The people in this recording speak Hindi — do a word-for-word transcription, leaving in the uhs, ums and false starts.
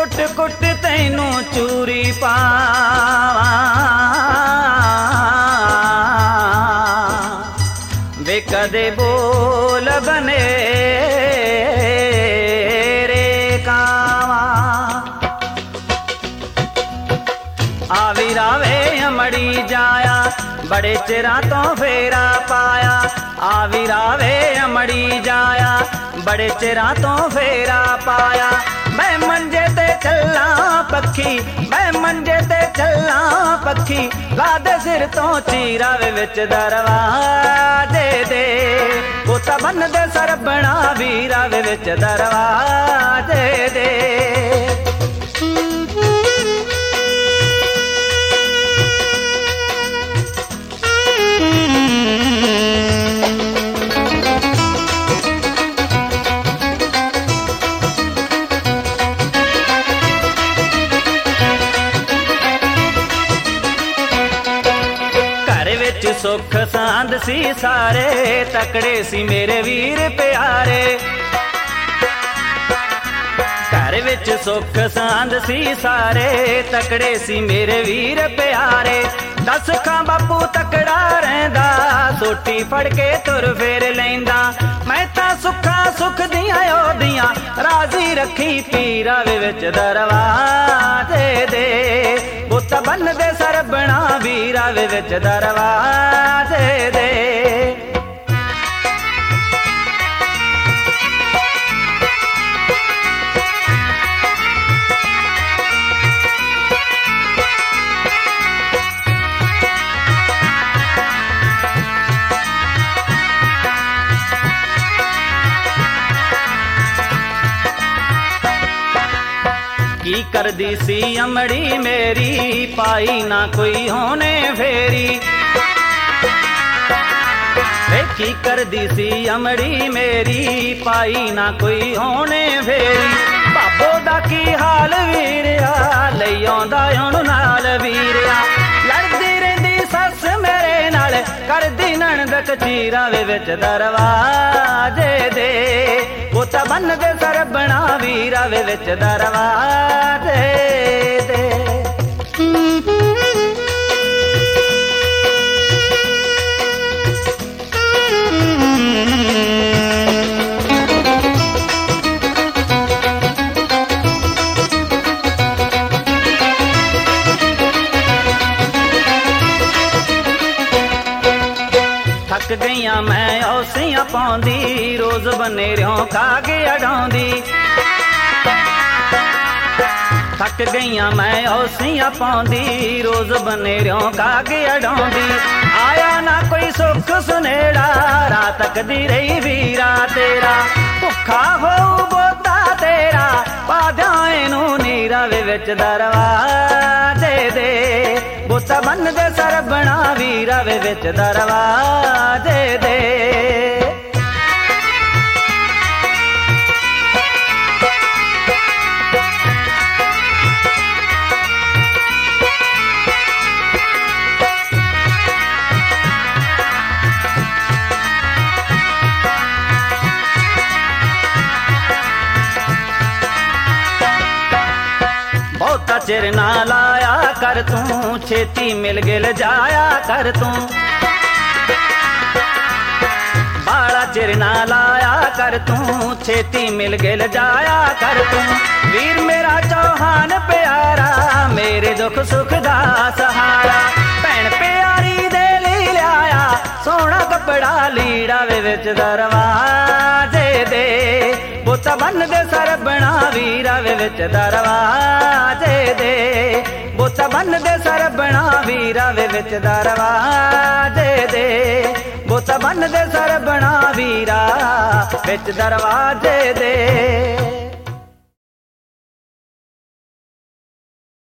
कुट कुट तैनू चूरी पावा वे कदे बोल बने रे कावा। आविरावे अमड़ी जाया बड़े चिरा तो फेरा पाया। आविरावे अमड़ी जाया बड़े चिरा तो फेरा पाया। मैं मंजे ते चला पखी, मैं मंजे ते चला पखी, लादे सिर तो चीरा वे विच दरवाजे दे। पोता बन दे सर बना वीरा वे विच दरवाजे दे। सुख सांद सी सारे तकड़े सी मेरे वीर प्यारे। घर विच सुख सांद सी सारे तकड़े सी मेरे वीर प्यारे। दस खां बापू तकड़ा रहिंदा सोटी फड़ के तुर फेर लैंदा। मैं तां सुखा सुख दियां ओदियां राजी रखी पीरा वे विच दरवाजे दे। पुत बन दे सर बना वीरा वे विच दरवाजे दे। की कर दी सी अमड़ी मेरी पाई ना कोई होने फेरी। की कर दी सी अमड़ी मेरी पाई ना कोई होने फेरी। बाबो दा की हाल वीरिया लई आंदा हुण नाल वीरिया। लड़दी रहिंदी सस मेरे नाल करदी नणद चीरा वे विच दरवाजे दे। पोता बन दे सर बना वीरा वे विच दरवाजे दे। थक गईया मैं औसियां पाउंदी रोज बनेरियों कागे अडाउंदी। थक गईया मैं औसियां पाउंदी रोज बनेरियों कागे अडाउंदी। आया ना कोई सुख सुनेड़ा रात तकदी रही वीरा तेरा। भुखा हो बोता तेरा पाद्या नू नीरा वे विच दरवाजे दे। बोता बन दे सर बना वीरा वे विच दरवाजे दे। बहुता चिर ना लाया कर तू छेती मिल गिल जाया कर तू। बाड़ा चिर ना लाया कर तू छेती मिल गिल जाया कर तू। वीर मेरा चौहान प्यारा मेरे दुख सुख दा सहारा। भैन प्यारी दे ली लिया सोना कपड़ा लीड़ा वे विच दरवाजे दे। बोता बन दे सर बना वीरा वे विच दरवाजे दे। बोता बन दे सर बना वीरा वे विच दरवाजे दे। बोता बन दे सर बना वीरा विच दरवाजे दे।